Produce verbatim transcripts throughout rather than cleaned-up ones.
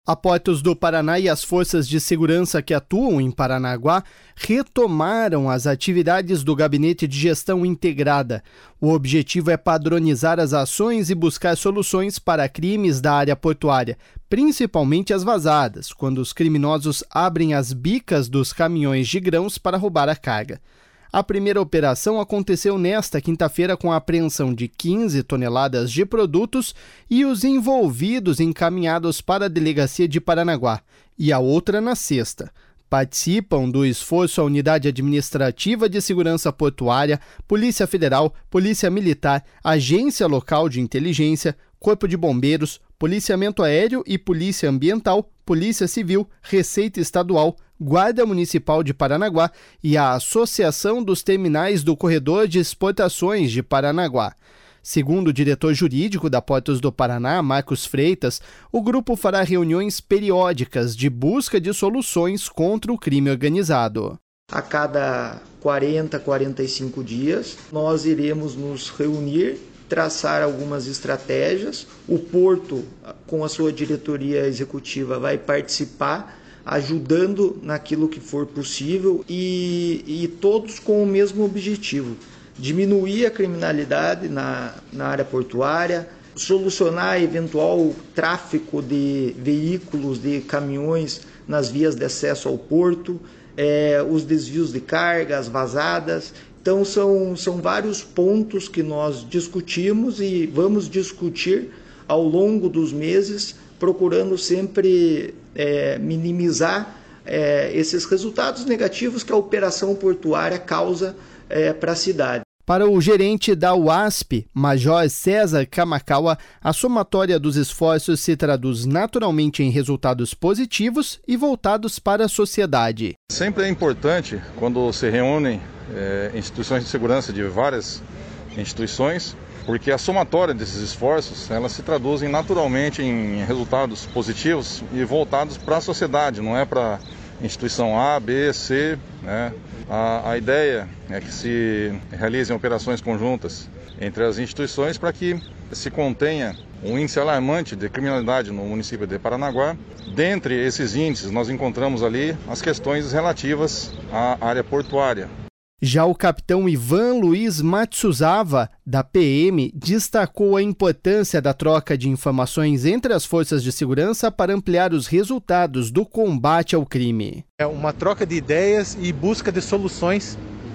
A Portos do Paraná e as forças de segurança que atuam em Paranaguá retomaram as atividades do Gabinete de Gestão Integrada. O objetivo é padronizar as ações e buscar soluções para crimes da área portuária, principalmente as vazadas, quando os criminosos abrem as bicas dos caminhões de grãos para roubar a carga. A primeira operação aconteceu nesta quinta-feira com a apreensão de quinze toneladas de produtos e os envolvidos encaminhados para a delegacia de Paranaguá, e a outra na sexta. Participam do esforço a Unidade Administrativa de Segurança Portuária, Polícia Federal, Polícia Militar, Agência Local de Inteligência, Corpo de Bombeiros, Policiamento Aéreo e Polícia Ambiental, Polícia Civil, Receita Estadual, Guarda Municipal de Paranaguá e a Associação dos Terminais do Corredor de Exportações de Paranaguá. Segundo o diretor jurídico da Portos do Paraná, Marcos Freitas, o grupo fará reuniões periódicas de busca de soluções contra o crime organizado. A cada quarenta, quarenta e cinco dias, nós iremos nos reunir, traçar algumas estratégias. O Porto, com a sua diretoria executiva, vai participar, ajudando naquilo que for possível e, e todos com o mesmo objetivo: diminuir a criminalidade na, na área portuária, solucionar eventual tráfico de veículos, de caminhões nas vias de acesso ao porto, é, os desvios de carga, as vazadas. Então são, são vários pontos que nós discutimos e vamos discutir ao longo dos meses, procurando sempre é, minimizar é, esses resultados negativos que a operação portuária causa é, para a cidade. Para o gerente da U A S P, Major César Kamakawa, a somatória dos esforços se traduz naturalmente em resultados positivos e voltados para a sociedade. Sempre é importante, quando se reúnem é, instituições de segurança de várias instituições, porque a somatória desses esforços, elas se traduzem naturalmente em resultados positivos e voltados para a sociedade, não é para instituição A, B, C, né? A, a ideia é que se realizem operações conjuntas entre as instituições para que se contenha um índice alarmante de criminalidade no município de Paranaguá. Dentre esses índices, nós encontramos ali as questões relativas à área portuária. Já o capitão Ivan Luiz Matsuzawa, da P M, destacou a importância da troca de informações entre as forças de segurança para ampliar os resultados do combate ao crime. É uma troca de ideias e busca de soluções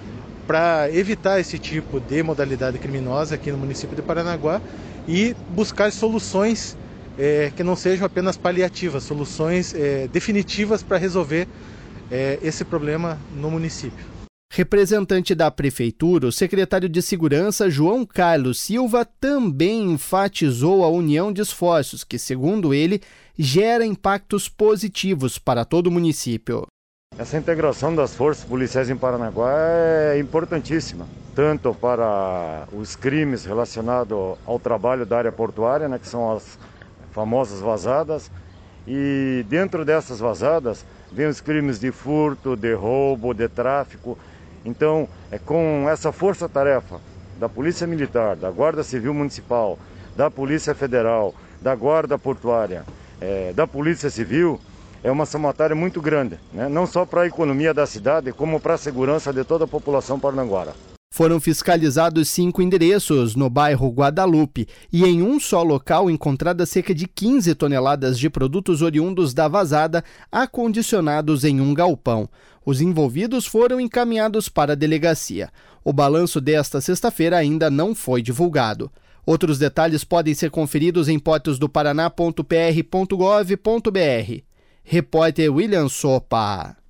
para evitar esse tipo de modalidade criminosa aqui no município de Paranaguá e buscar soluções é, que não sejam apenas paliativas, soluções é, definitivas para resolver é, esse problema no município. Representante da Prefeitura, o secretário de Segurança, João Carlos Silva, também enfatizou a união de esforços que, segundo ele, gera impactos positivos para todo o município. Essa integração das forças policiais em Paranaguá é importantíssima, tanto para os crimes relacionados ao trabalho da área portuária, né, que são as famosas vazadas, e dentro dessas vazadas vem os crimes de furto, de roubo, de tráfico. Então, é com essa força-tarefa da Polícia Militar, da Guarda Civil Municipal, da Polícia Federal, da Guarda Portuária, é, da Polícia Civil, é uma somatória muito grande, né? Não só para a economia da cidade, como para a segurança de toda a população paranaguara. Foram fiscalizados cinco endereços no bairro Guadalupe e em um só local encontradas cerca de quinze toneladas de produtos oriundos da vazada acondicionados em um galpão. Os envolvidos foram encaminhados para a delegacia. O balanço desta sexta-feira ainda não foi divulgado. Outros detalhes podem ser conferidos em portos do paraná ponto p r ponto gov ponto b r. Repórter William Sopa.